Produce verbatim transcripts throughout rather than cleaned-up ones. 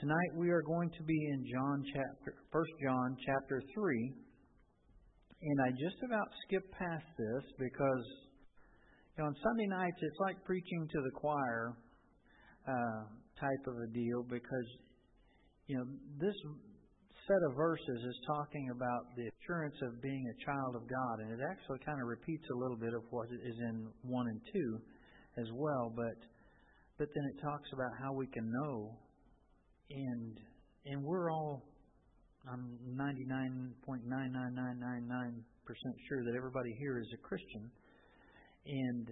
tonight we are going to be in John chapter, First John chapter three, and I just about skipped past this because you know, on Sunday nights it's like preaching to the choir uh, type of a deal because you know this set of verses is talking about the assurance of being a child of God, and it actually kind of repeats a little bit of what is in one and two as well, but but then it talks about how we can know, and and we're all, I'm ninety-nine point nine nine nine nine nine percent sure that everybody here is a Christian, and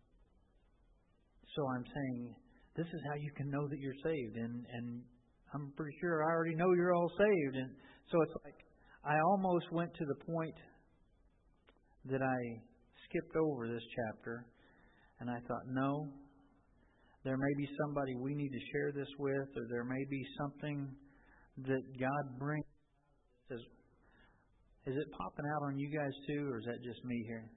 so I'm saying this is how you can know that you're saved, and and I'm pretty sure I already know you're all saved. And so it's like I almost went to the point that I skipped over this chapter, and I thought, no, there may be somebody we need to share this with, or there may be something that God brings. Is, is it popping out on you guys too, or is that just me here?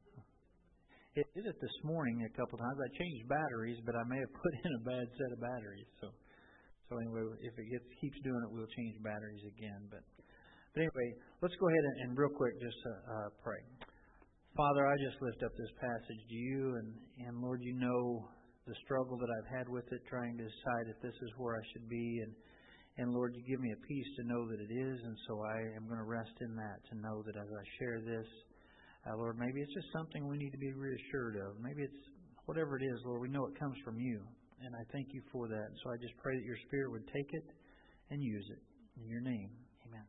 It did it this morning a couple times. I changed batteries, but I may have put in a bad set of batteries. So. So anyway, if it gets, keeps doing it, we'll change batteries again. But, but anyway, let's go ahead and, and real quick just uh, uh, pray. Father, I just lift up this passage to you, and, and Lord, you know the struggle that I've had with it, trying to decide if this is where I should be. And, and Lord, you give me a peace to know that it is, and so I am going to rest in that, to know that as I share this, uh, Lord, maybe it's just something we need to be reassured of. Maybe it's whatever it is, Lord, we know it comes from you. And I thank you for that. So I just pray that your Spirit would take it and use it. In your name, amen.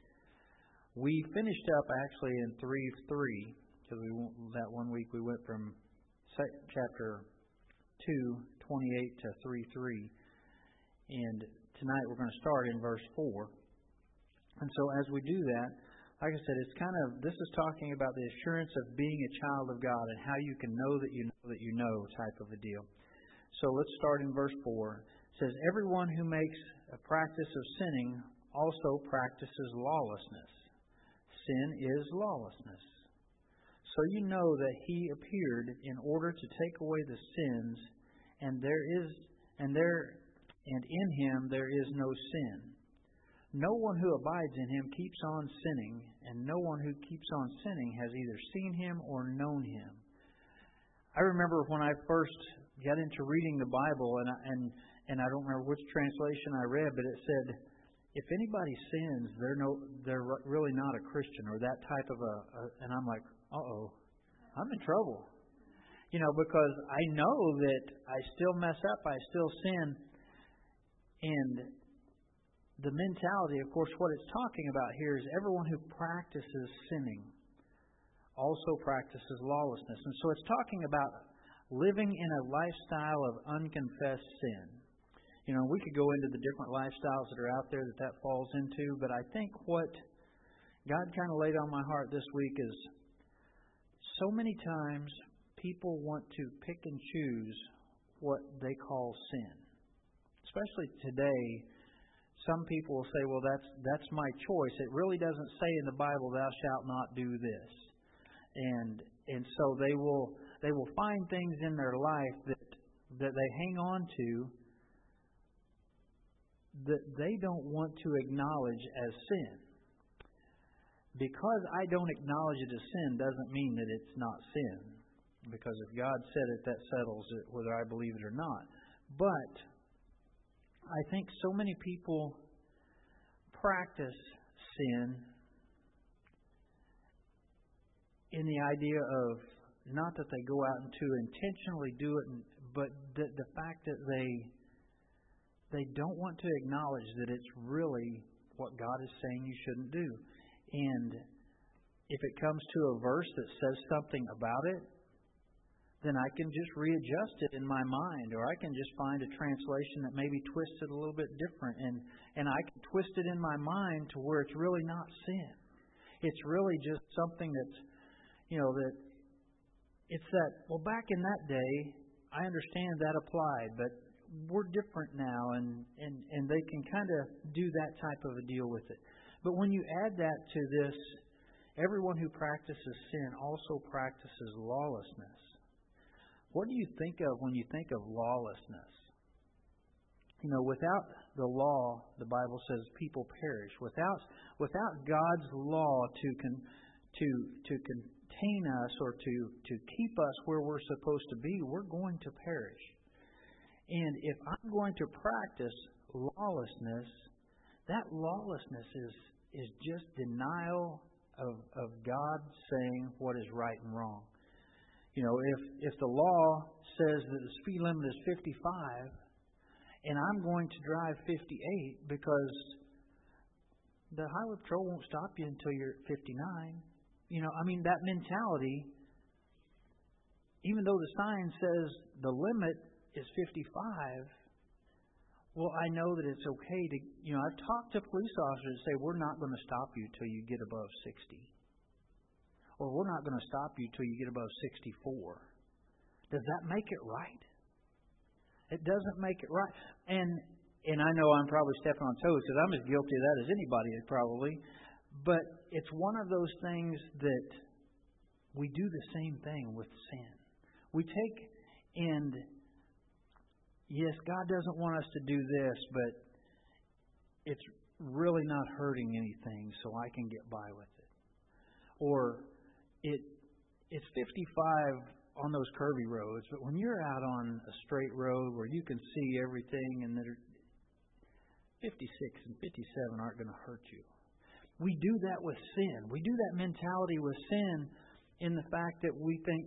We finished up actually in three three, because we that one week we went from chapter two, twenty-eight to three three. And tonight we're going to start in verse four. And so as we do that, like I said, it's kind of, this is talking about the assurance of being a child of God and how you can know that you know that you know type of a deal. So let's start in verse four. It says, everyone who makes a practice of sinning also practices lawlessness. Sin is lawlessness. So you know that he appeared in order to take away the sins, and there is and there and in him there is no sin. No one who abides in him keeps on sinning, and no one who keeps on sinning has either seen him or known him. I remember when I first got into reading the Bible, and I, and and I don't remember which translation I read, but it said, if anybody sins, they're no, they're really not a Christian, or that type of a. a and I'm like, uh oh, I'm in trouble, you know, because I know that I still mess up, I still sin, and the mentality, of course, what it's talking about here is everyone who practices sinning also practices lawlessness, and so it's talking about living in a lifestyle of unconfessed sin. You know, we could go into the different lifestyles that are out there that that falls into, but I think what God kind of laid on my heart this week is so many times people want to pick and choose what they call sin. Especially today, some people will say, well, that's that's my choice. It really doesn't say in the Bible, thou shalt not do this. And and so they will they will find things in their life that that they hang on to that they don't want to acknowledge as sin. Because I don't acknowledge it as sin doesn't mean that it's not sin. Because if God said it, that settles it, whether I believe it or not. But I think so many people practice sin in the idea of not that they go out and to intentionally do it, but the, the fact that they they don't want to acknowledge that it's really what God is saying you shouldn't do. And if it comes to a verse that says something about it, then I can just readjust it in my mind, or I can just find a translation that maybe twists it a little bit different, and, and I can twist it in my mind to where it's really not sin. It's really just something that's, you know, that it's that, well, back in that day, I understand that applied, but we're different now, and, and, and they can kind of do that type of a deal with it. But when you add that to this, everyone who practices sin also practices lawlessness. What do you think of when you think of lawlessness? You know, without the law, the Bible says people perish. Without without God's law to con, to to contain us or to, to keep us where we're supposed to be, we're going to perish. And if I'm going to practice lawlessness, that lawlessness is is just denial of of God saying what is right and wrong. You know, if if the law says that the speed limit is fifty-five, and I'm going to drive fifty-eight because the highway patrol won't stop you until you're at fifty-nine. You know, I mean, that mentality, even though the sign says the limit is fifty-five, well, I know that it's okay to, you know, I've talked to police officers that say, we're not going to stop you till you get above sixty. Or we're not going to stop you till you get above sixty-four. Does that make it right? It doesn't make it right. And and I know I'm probably stepping on toes because I'm as guilty of that as anybody probably. But it's one of those things that we do the same thing with sin. We take and, yes, God doesn't want us to do this, but it's really not hurting anything, so I can get by with it. Or it it's fifty-five on those curvy roads, but when you're out on a straight road where you can see everything and that fifty-six and fifty-seven aren't going to hurt you. We do that with sin. We do that mentality with sin in the fact that we think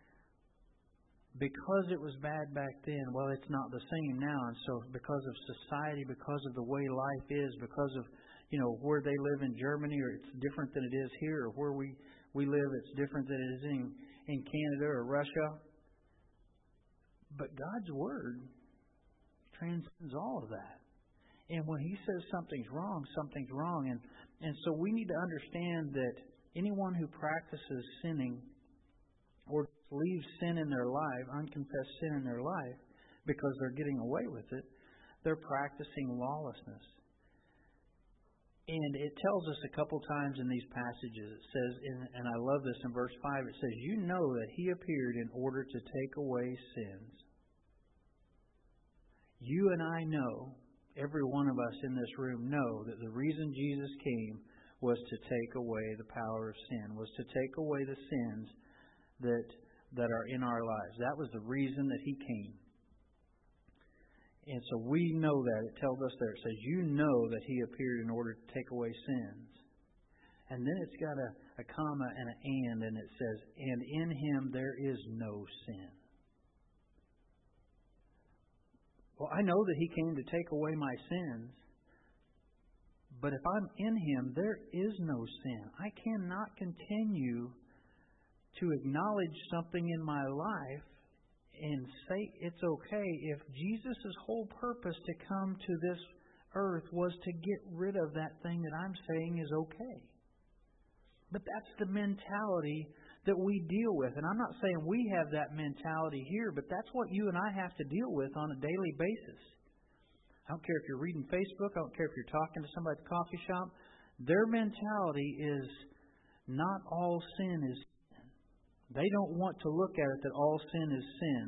because it was bad back then, well, it's not the same now. And so because of society, because of the way life is, because of, you know, where they live in Germany, or it's different than it is here, or where we, we live, it's different than it is in, in Canada or Russia. But God's Word transcends all of that. And when He says something's wrong, something's wrong. And, and so we need to understand that anyone who practices sinning or leaves sin in their life, unconfessed sin in their life, because they're getting away with it, they're practicing lawlessness. And it tells us a couple times in these passages, it says, and I love this in verse five, it says, you know that He appeared in order to take away sins. You and I know, every one of us in this room know that the reason Jesus came was to take away the power of sin, was to take away the sins that that are in our lives. That was the reason that He came. And so we know that. It tells us there. It says, you know that He appeared in order to take away sins. And then it's got a, a comma and an and, and it says, and in Him there is no sin. Well, I know that He came to take away my sins, but if I'm in Him, there is no sin. I cannot continue to acknowledge something in my life and say it's okay if Jesus' whole purpose to come to this earth was to get rid of that thing that I'm saying is okay. But that's the mentality that we deal with. And I'm not saying we have that mentality here, but that's what you and I have to deal with on a daily basis. I don't care if you're reading Facebook, I don't care if you're talking to somebody at the coffee shop. Their mentality is not all sin is sin. They don't want to look at it that all sin is sin.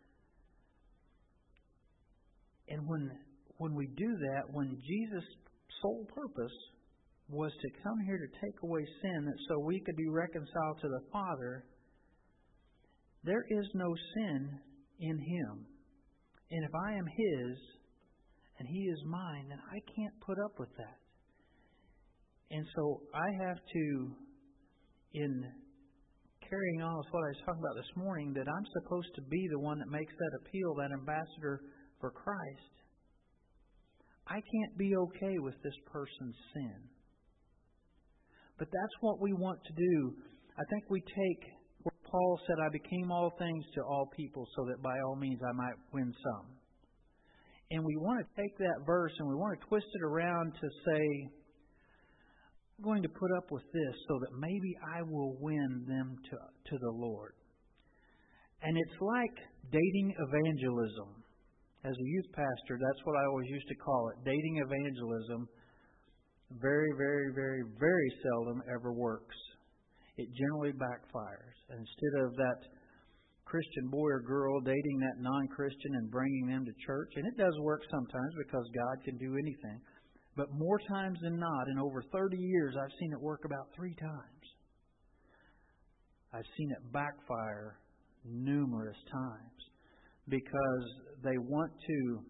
And when when we do that, when Jesus' sole purpose was to come here to take away sin that so we could be reconciled to the Father, there is no sin in Him. And if I am His and He is mine, then I can't put up with that. And so I have to, in carrying on with what I was talking about this morning, that I'm supposed to be the one that makes that appeal, that ambassador for Christ. I can't be okay with this person's sin. But that's what we want to do. I think we take where Paul said, I became all things to all people so that by all means I might win some. And we want to take that verse and we want to twist it around to say, I'm going to put up with this so that maybe I will win them to, to the Lord. And it's like dating evangelism. As a youth pastor, that's what I always used to call it. Dating evangelism very, very, very, very seldom ever works. It generally backfires. And instead of that Christian boy or girl dating that non-Christian and bringing them to church. And it does work sometimes because God can do anything. But more times than not, in over thirty years, I've seen it work about three times. I've seen it backfire numerous times because they want to.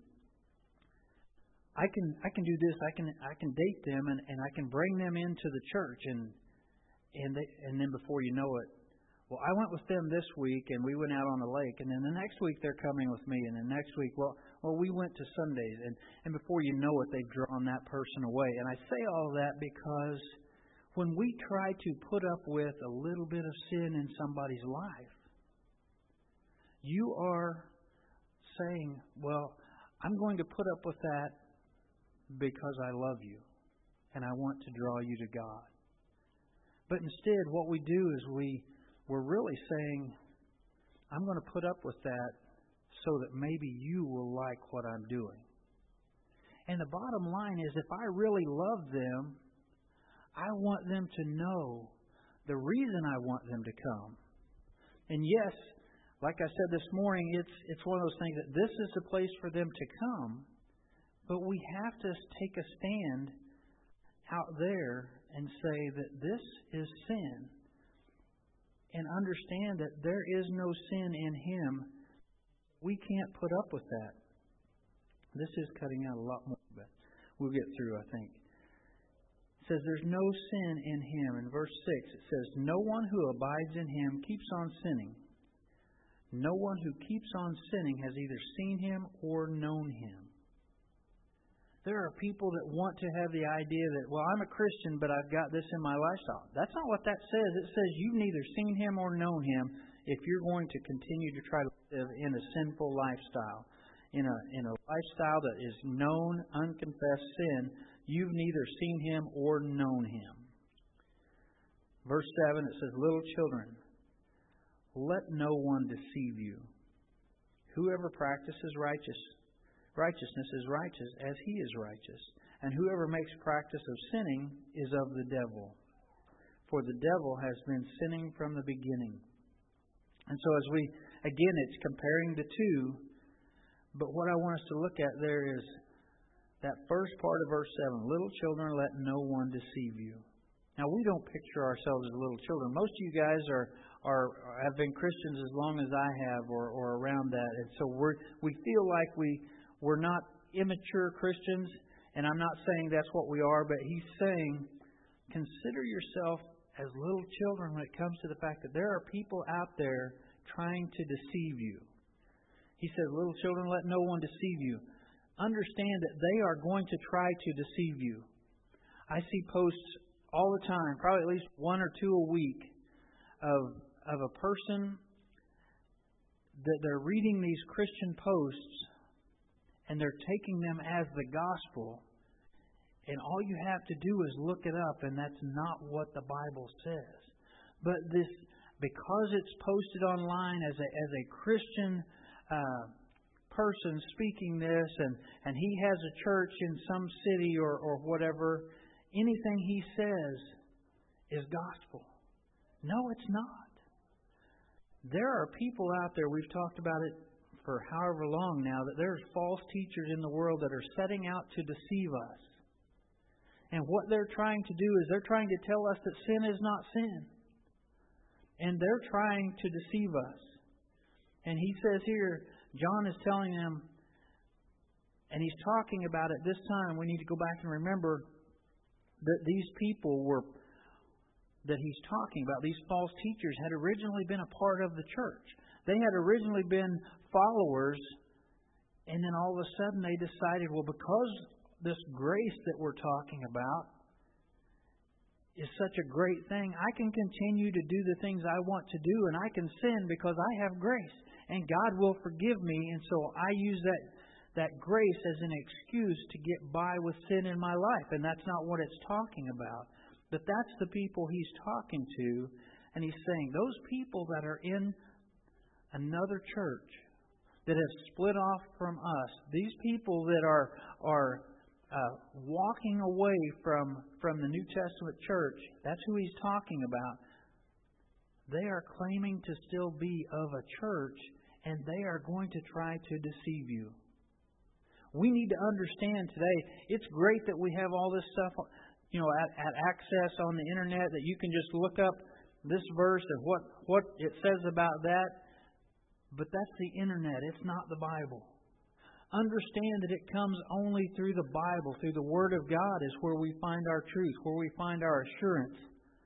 I can I can do this. I can I can date them and, and I can bring them into the church and and they, and then before you know it, well, I went with them this week and we went out on the lake, and then the next week they're coming with me, and the next week, well, well, we went to Sundays, and and before you know it, they've drawn that person away. And I say all that because when we try to put up with a little bit of sin in somebody's life, you are saying, well, I'm going to put up with that because I love you and I want to draw you to God. But instead, what we do is we, we're really saying, I'm going to put up with that so that maybe you will like what I'm doing. And the bottom line is, if I really love them, I want them to know the reason I want them to come. And yes, like I said this morning, it's it's one of those things that this is the place for them to come. But we have to take a stand out there and say that this is sin. And understand that there is no sin in Him. We can't put up with that. This is cutting out a lot more, but we'll get through, I think. It says there's no sin in Him. In verse six, it says, no one who abides in Him keeps on sinning. No one who keeps on sinning has either seen Him or known Him. There are people that want to have the idea that, well, I'm a Christian, but I've got this in my lifestyle. That's not what that says. It says you've neither seen Him or known Him if you're going to continue to try to live in a sinful lifestyle. In a, in a lifestyle that is known, unconfessed sin, you've neither seen Him or known Him. Verse seven, it says, little children, let no one deceive you. Whoever practices righteous Righteousness is righteous as He is righteous. And whoever makes practice of sinning is of the devil. For the devil has been sinning from the beginning. And so as we, again, it's comparing the two. But what I want us to look at there is that first part of verse seven. Little children, let no one deceive you. Now, we don't picture ourselves as little children. Most of you guys are, are have been Christians as long as I have or, or around that. And so we're, we feel like we... We're not immature Christians, and I'm not saying that's what we are, but he's saying, consider yourself as little children when it comes to the fact that there are people out there trying to deceive you. He says, little children, let no one deceive you. Understand that they are going to try to deceive you. I see posts all the time, probably at least one or two a week, of, of a person that they're reading these Christian posts, and they're taking them as the gospel. And all you have to do is look it up, and that's not what the Bible says. But this, because it's posted online as a as a Christian uh, person speaking this, and, and he has a church in some city or, or whatever, anything he says is gospel. No, it's not. There are people out there, we've talked about it for however long now, that there's false teachers in the world that are setting out to deceive us. And what they're trying to do is they're trying to tell us that sin is not sin. And they're trying to deceive us. And he says here, John is telling them, and he's talking about it this time, we need to go back and remember that these people were, that he's talking about, these false teachers, had originally been a part of the church. They had originally been followers, and then all of a sudden they decided, well, because this grace that we're talking about is such a great thing, I can continue to do the things I want to do, and I can sin because I have grace, and God will forgive me. And so I use that that grace as an excuse to get by with sin in my life, and that's not what it's talking about. But that's the people he's talking to, and he's saying those people that are in another church that have split off from us, these people that are are uh, walking away from from the New Testament church, that's who he's talking about. They are claiming to still be of a church, and they are going to try to deceive you. We need to understand today, it's great that we have all this stuff, you know, at, at access on the internet, that you can just look up this verse and what, what it says about that. But that's the internet. It's not the Bible. Understand that it comes only through the Bible, through the Word of God is where we find our truth, where we find our assurance.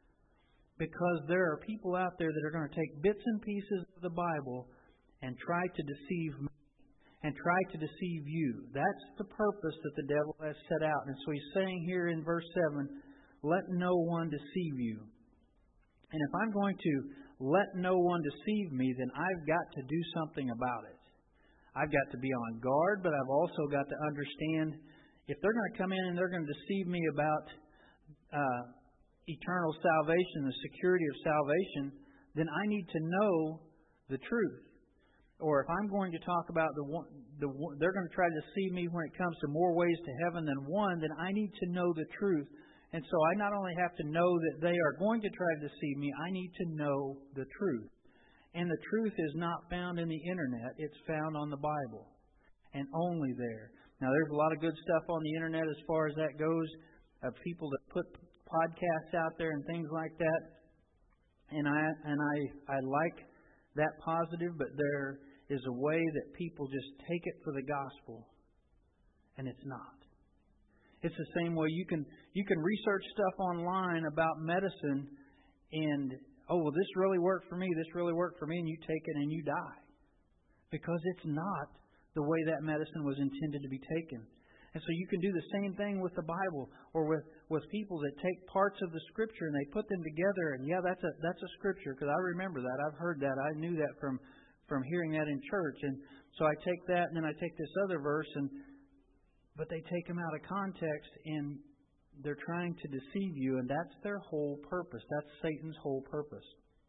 Because there are people out there that are going to take bits and pieces of the Bible and try to deceive me and try to deceive you. That's the purpose that the devil has set out. And so he's saying here in verse seven, let no one deceive you. And if I'm going to let no one deceive me, then I've got to do something about it. I've got to be on guard, but I've also got to understand if they're going to come in and they're going to deceive me about uh, eternal salvation, the security of salvation, then I need to know the truth. Or if I'm going to talk about the one, the they're going to try to deceive me when it comes to more ways to heaven than one, then I need to know the truth. And so I not only have to know that they are going to try to deceive me, I need to know the truth. And the truth is not found in the internet. It's found on the Bible. And only there. Now, there's a lot of good stuff on the internet as far as that goes, of people that put podcasts out there and things like that. And I and I, I like that positive, but there is a way that people just take it for the gospel, and it's not. It's the same way you can you can research stuff online about medicine, and oh well, this really worked for me, this really worked for me, and you take it and you die because it's not the way that medicine was intended to be taken. And so you can do the same thing with the Bible, or with, with people that take parts of the Scripture and they put them together. And yeah, that's a that's a Scripture, because I remember that. I've heard that. I knew that from, from hearing that in church. And so I take that and then I take this other verse, and but they take them out of context and they're trying to deceive you, and that's their whole purpose. That's Satan's whole purpose.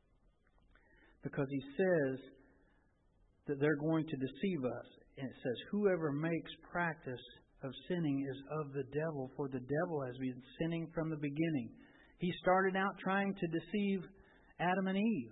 Because he says that they're going to deceive us. And it says, whoever makes practice of sinning is of the devil, for the devil has been sinning from the beginning. He started out trying to deceive Adam and Eve.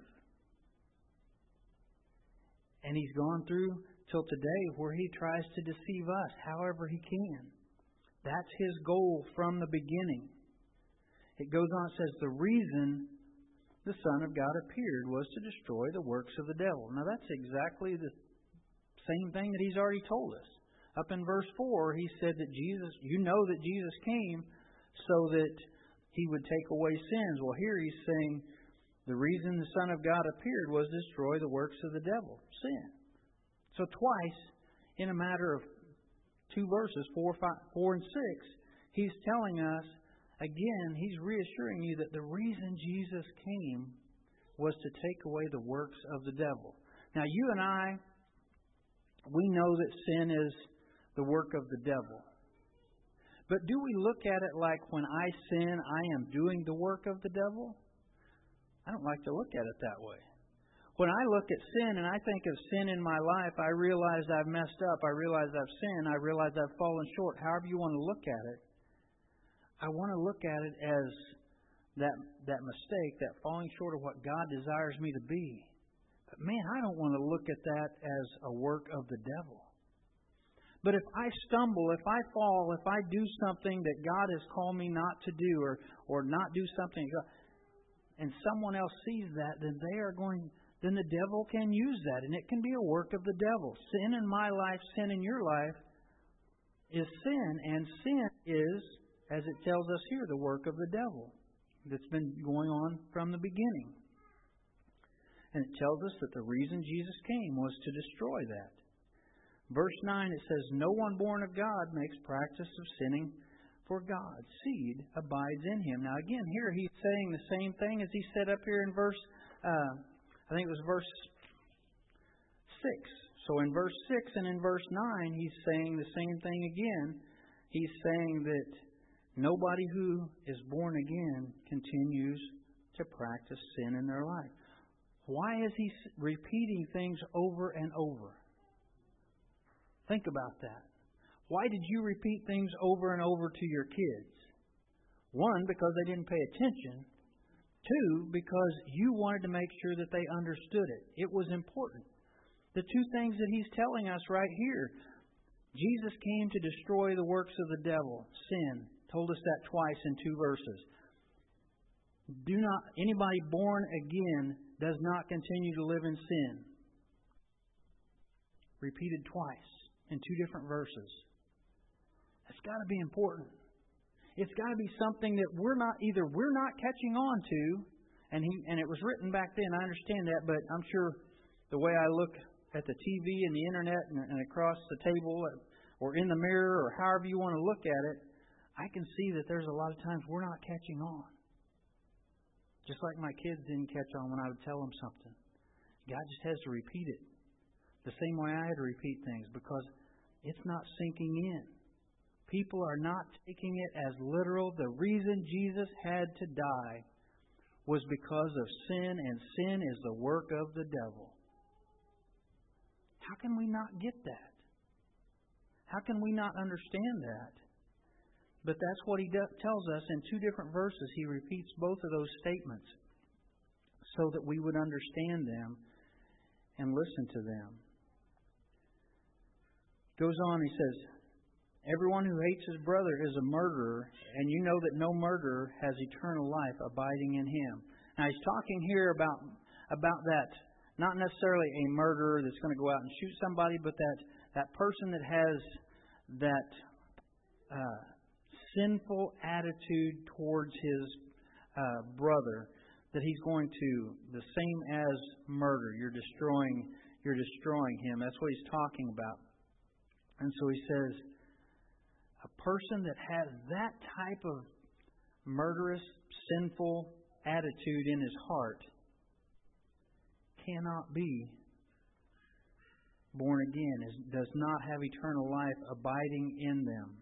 And he's gone through till today where he tries to deceive us however he can. That's his goal from the beginning. It goes on, it says, the reason the Son of God appeared was to destroy the works of the devil. Now that's exactly the same thing that he's already told us. Up in verse four, he said that Jesus, you know that Jesus came so that he would take away sins. Well, here he's saying the reason the Son of God appeared was to destroy the works of the devil, sin. So twice, in a matter of two verses, four, five, four and six, he's telling us, again, he's reassuring you that the reason Jesus came was to take away the works of the devil. Now, you and I, we know that sin is the work of the devil. But do we look at it like when I sin, I am doing the work of the devil? I don't like to look at it that way. When I look at sin and I think of sin in my life, I realize I've messed up. I realize I've sinned. I realize I've fallen short. However you want to look at it, I want to look at it as that, that mistake, that falling short of what God desires me to be. But man, I don't want to look at that as a work of the devil. But if I stumble, if I fall, if I do something that God has called me not to do, or, or not do something, and someone else sees that, then they are going, then the devil can use that, and it can be a work of the devil. Sin in my life, sin in your life is sin, and sin is, as it tells us here, the work of the devil that's been going on from the beginning. And it tells us that the reason Jesus came was to destroy that. Verse nine, it says, no one born of God makes practice of sinning, for God's seed abides in him. Now again, here he's saying the same thing as he said up here in verse, uh, I think it was verse six. So in verse six and in verse nine, he's saying the same thing again. He's saying that nobody who is born again continues to practice sin in their life. Why is he repeating things over and over? Think about that. Why did you repeat things over and over to your kids? One, because they didn't pay attention. Two, because you wanted to make sure that they understood it. It was important. The two things that He's telling us right here. Jesus came to destroy the works of the devil, sin. Told us that twice in two verses. Do not anybody born again does not continue to live in sin. Repeated twice in two different verses. That's got to be important. It's got to be something that we're not either we're not catching on to, and he and it was written back then. I understand that, but I'm sure the way I look at the T V and the internet and, and across the table or in the mirror or however you want to look at it, I can see that there's a lot of times we're not catching on. Just like my kids didn't catch on when I would tell them something. God just has to repeat it. The same way I had to repeat things because it's not sinking in. People are not taking it as literal. The reason Jesus had to die was because of sin, and sin is the work of the devil. How can we not get that? How can we not understand that? But that's what He do- tells us in two different verses. He repeats both of those statements so that we would understand them and listen to them. Goes on, he says, everyone who hates his brother is a murderer, and you know that no murderer has eternal life abiding in him. Now he's talking here about about that, not necessarily a murderer that's going to go out and shoot somebody, but that, that person that has that uh, sinful attitude towards his uh, brother, that he's going to, the same as murder. You're destroying, you're destroying him. That's what he's talking about. And so he says, a person that has that type of murderous, sinful attitude in his heart cannot be born again, is, does not have eternal life abiding in them.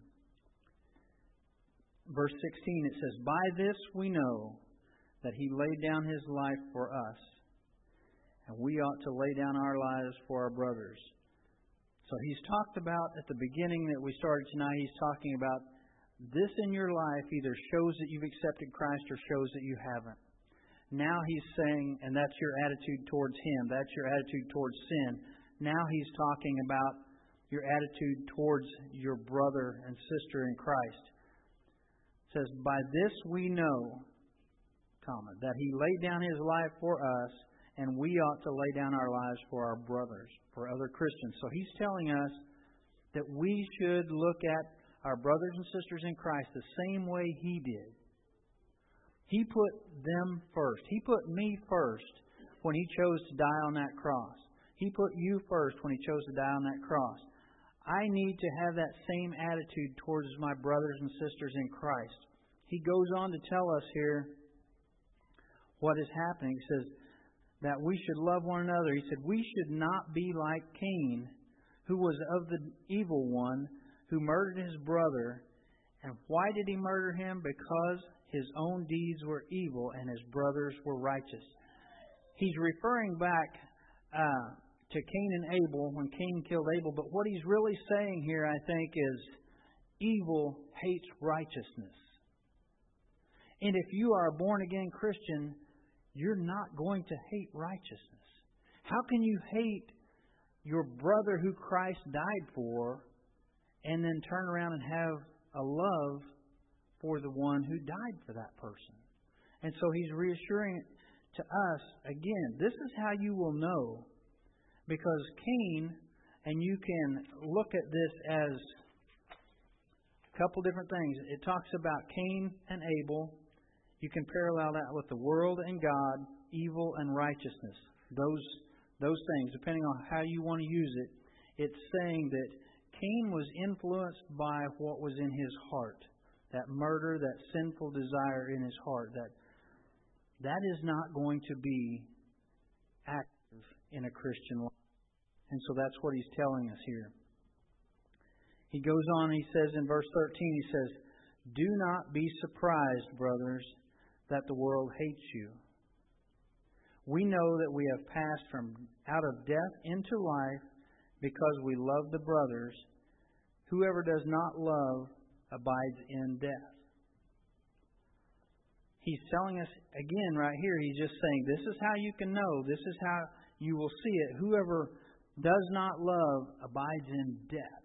Verse sixteen, it says, by this we know that He laid down His life for us, and we ought to lay down our lives for our brothers. So he's talked about at the beginning that we started tonight, he's talking about this in your life either shows that you've accepted Christ or shows that you haven't. Now he's saying, and that's your attitude towards Him, that's your attitude towards sin. Now he's talking about your attitude towards your brother and sister in Christ. It says, by this we know, comma, that He laid down His life for us, and we ought to lay down our lives for our brothers, for other Christians. So he's telling us that we should look at our brothers and sisters in Christ the same way He did. He put them first. He put me first when He chose to die on that cross. He put you first when He chose to die on that cross. I need to have that same attitude towards my brothers and sisters in Christ. He goes on to tell us here what is happening. He says, that we should love one another. He said, we should not be like Cain, who was of the evil one, who murdered his brother. And why did he murder him? Because his own deeds were evil and his brothers were righteous. He's referring back uh, to Cain and Abel when Cain killed Abel. But what he's really saying here, I think, is evil hates righteousness. And if you are a born-again Christian, you're not going to hate righteousness. How can you hate your brother who Christ died for and then turn around and have a love for the one who died for that person? And so he's reassuring it to us, again, this is how you will know. Because Cain, and you can look at this as a couple different things. It talks about Cain and Abel. You can parallel that with the world and God, evil and righteousness. Those those things, depending on how you want to use it, it's saying that Cain was influenced by what was in his heart. That murder, that sinful desire in his heart. That that is not going to be active in a Christian life. And so that's what he's telling us here. He goes on, he says in verse thirteen, he says, do not be surprised, brothers, that the world hates you. We know that we have passed from out of death into life because we love the brothers. Whoever does not love abides in death. He's telling us, again, right here, He's just saying, this is how you can know. This is how you will see it. Whoever does not love abides in death.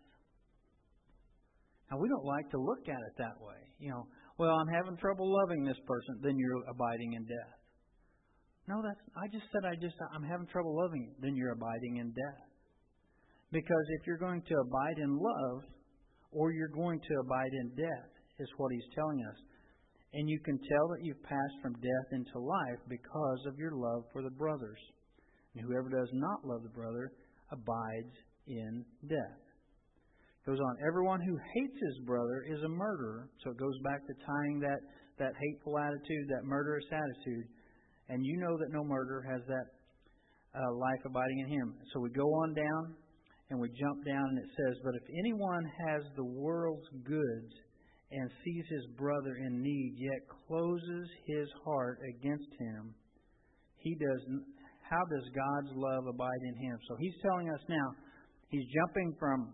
Now, we don't like to look at it that way. You know, well, I'm having trouble loving this person, then you're abiding in death. No, that's, I just said I just, I'm having trouble loving you, then you're abiding in death. Because if you're going to abide in love, or you're going to abide in death, is what He's telling us. And you can tell that you've passed from death into life because of your love for the brothers. And whoever does not love the brother abides in death. Goes on, everyone who hates his brother is a murderer. So it goes back to tying that, that hateful attitude, that murderous attitude. And you know that no murderer has that uh, life abiding in him. So we go on down and we jump down and it says, but if anyone has the world's goods and sees his brother in need, yet closes his heart against him, he does. How does God's love abide in him? So He's telling us now, He's jumping from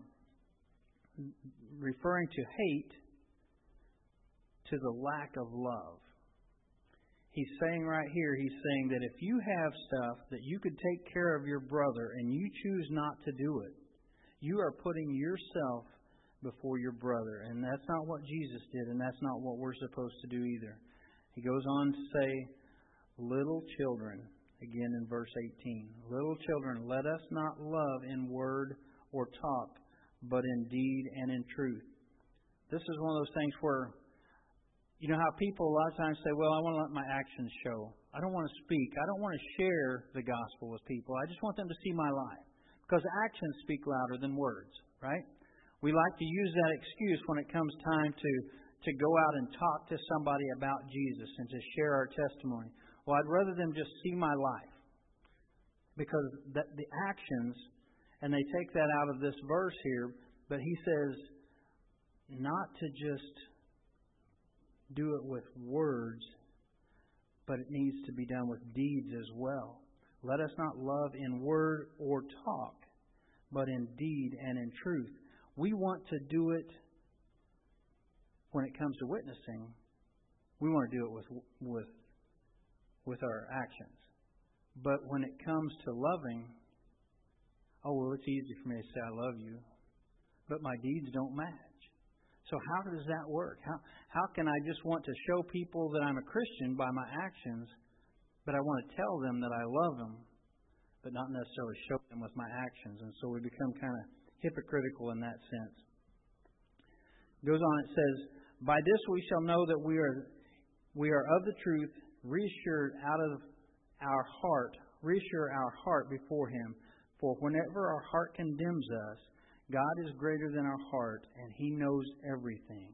referring to hate to the lack of love. He's saying right here, He's saying that if you have stuff that you could take care of your brother and you choose not to do it, you are putting yourself before your brother. And that's not what Jesus did, and that's not what we're supposed to do either. He goes on to say, little children, again in verse eighteen, little children, let us not love in word or talk, but in deed and in truth. This is one of those things where, you know how people a lot of times say, well, I want to let my actions show. I don't want to speak. I don't want to share the gospel with people. I just want them to see my life. Because actions speak louder than words, right? We like to use that excuse when it comes time to, to go out and talk to somebody about Jesus and to share our testimony. Well, I'd rather them just see my life. Because that, the actions, and they take that out of this verse here, but he says not to just do it with words, but it needs to be done with deeds as well. Let us not love in word or talk, but in deed and in truth. We want to do it when it comes to witnessing. We want to do it with with with our actions. But when it comes to loving, oh, well, it's easy for me to say I love you, but my deeds don't match. So how does that work? How how can I just want to show people that I'm a Christian by my actions, but I want to tell them that I love them, but not necessarily show them with my actions? And so we become kind of hypocritical in that sense. It goes on, it says, by this we shall know that we are we are of the truth, reassured out of our heart, reassure our heart before Him. For whenever our heart condemns us, God is greater than our heart, and He knows everything.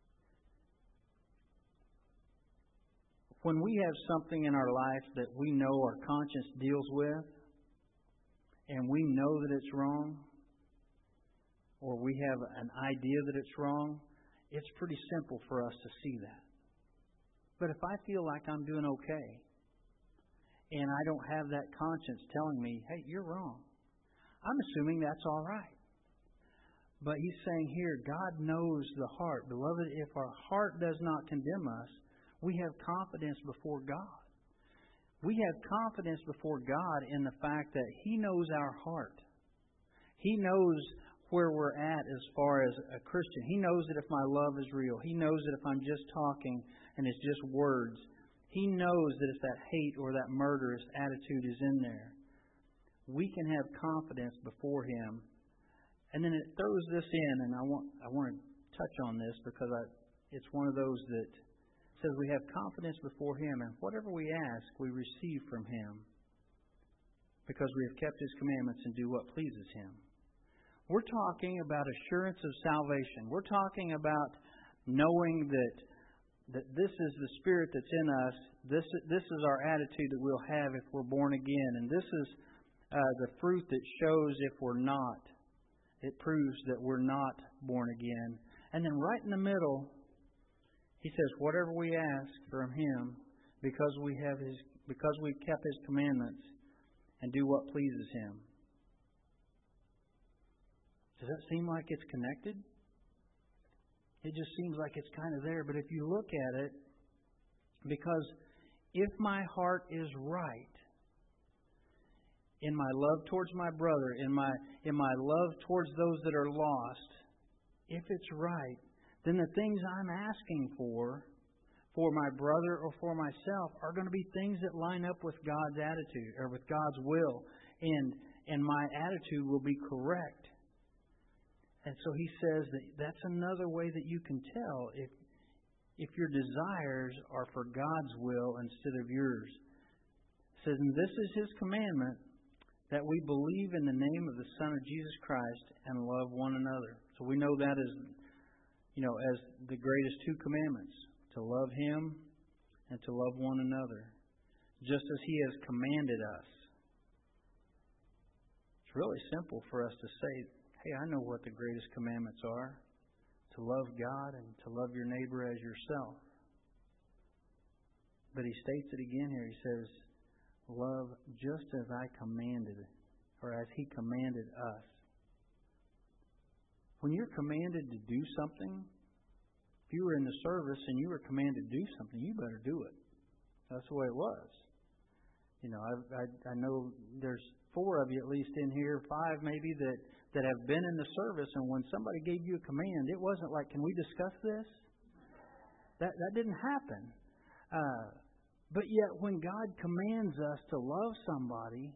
When we have something in our life that we know our conscience deals with, and we know that it's wrong, or we have an idea that it's wrong, it's pretty simple for us to see that. But if I feel like I'm doing okay, and I don't have that conscience telling me, hey, you're wrong, I'm assuming that's all right. But he's saying here, God knows the heart. Beloved, if our heart does not condemn us, we have confidence before God. We have confidence before God in the fact that He knows our heart. He knows where we're at as far as a Christian. He knows that if my love is real. He knows that if I'm just talking and it's just words. He knows that if that hate or that murderous attitude is in there. We can have confidence before Him. And then it throws this in, and I want I want to touch on this because I, it's one of those that says we have confidence before Him, and whatever we ask, we receive from Him because we have kept His commandments and do what pleases Him. We're talking about assurance of salvation. We're talking about knowing that that this is the Spirit that's in us. This this is our attitude that we'll have if we're born again, and this is uh, the fruit that shows if we're not. It proves that we're not born again. And then right in the middle, he says, whatever we ask from Him, because we have His, because we've kept His commandments and do what pleases Him. Does that seem like it's connected? It just seems like it's kind of there. But if you look at it, Because if my heart is right in my love towards my brother, in my in my love towards those that are lost, if it's right, then the things I'm asking for, for my brother or for myself, are going to be things that line up with God's attitude or with God's will. And, and my attitude will be correct. And so he says that that's another way that you can tell if if your desires are for God's will instead of yours. It says, and this is his commandment, that we believe in the name of the Son of Jesus Christ and love one another. So we know that as, you know, as the greatest two commandments, to love him and to love one another, just as he has commanded us. It's really simple for us to say, hey, I know what the greatest commandments are. To love God and to love your neighbor as yourself. But he states it again here. He says, love just as I commanded, or as he commanded us. When you're commanded to do something, if you were in the service and you were commanded to do something, you better do it. That's the way it was. You know, I, I, I know there's four of you at least in here, five maybe, that, that have been in the service, and when somebody gave you a command, it wasn't like, can we discuss this? That that didn't happen. Uh, but yet when God commands us to love somebody,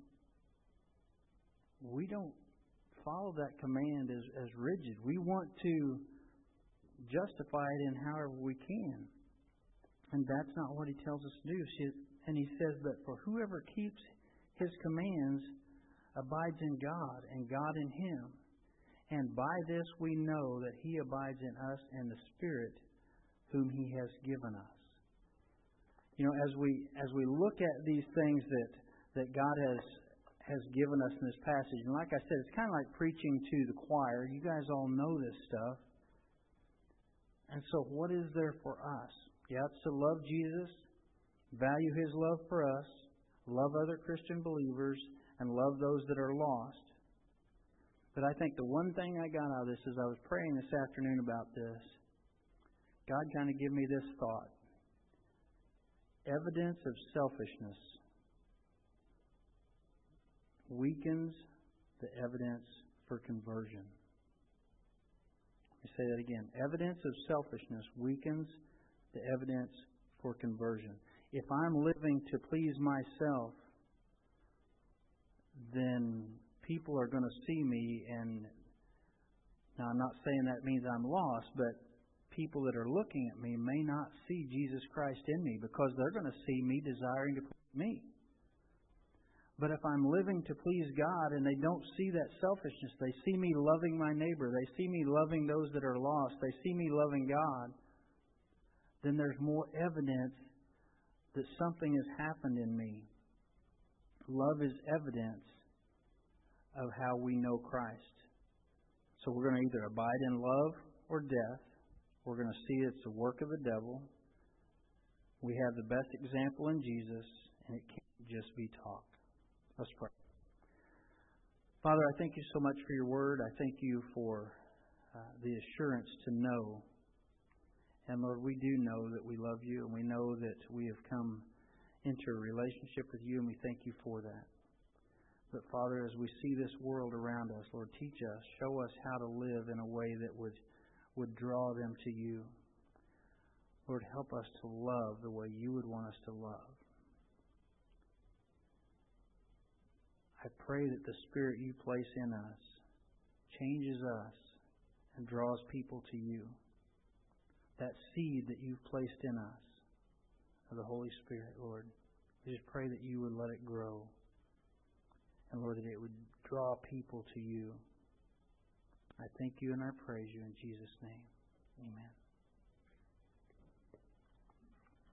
we don't follow that command as, as rigid. We want to justify it in however we can. And that's not what he tells us to do. And he says that for whoever keeps his commands abides in God, and God in him. And by this we know that he abides in us and the Spirit whom he has given us. You know, as we as we look at these things that, that God has has given us in this passage, and like I said, it's kind of like preaching to the choir. You guys all know this stuff. And so what is there for us? Yeah, it's to love Jesus, value his love for us, love other Christian believers, and love those that are lost. But I think the one thing I got out of this is I was praying this afternoon about this. God kind of gave me this thought. Evidence of selfishness weakens the evidence for conversion. Let me say that again. Evidence of selfishness weakens the evidence for conversion. If I'm living to please myself, then people are going to see me, and now I'm not saying that means I'm lost, but people that are looking at me may not see Jesus Christ in me because they're going to see me desiring to please me. But if I'm living to please God and they don't see that selfishness, they see me loving my neighbor, they see me loving those that are lost, they see me loving God, then there's more evidence that something has happened in me. Love is evidence of how we know Christ. So we're going to either abide in love or death. We're going to see it's the work of the devil. We have the best example in Jesus, and it can't just be talk. Let's pray. Father, I thank you so much for your word. I thank you for uh, the assurance to know. And Lord, we do know that we love you, and we know that we have come into a relationship with you, and we thank you for that. But Father, as we see this world around us, Lord, teach us, show us how to live in a way that would, would draw them to you. Lord, help us to love the way you would want us to love. I pray that the Spirit you place in us changes us and draws people to you. That seed that you've placed in us of the Holy Spirit, Lord, we just pray that you would let it grow. And Lord, that it would draw people to you. I thank you and I praise you in Jesus' name. Amen.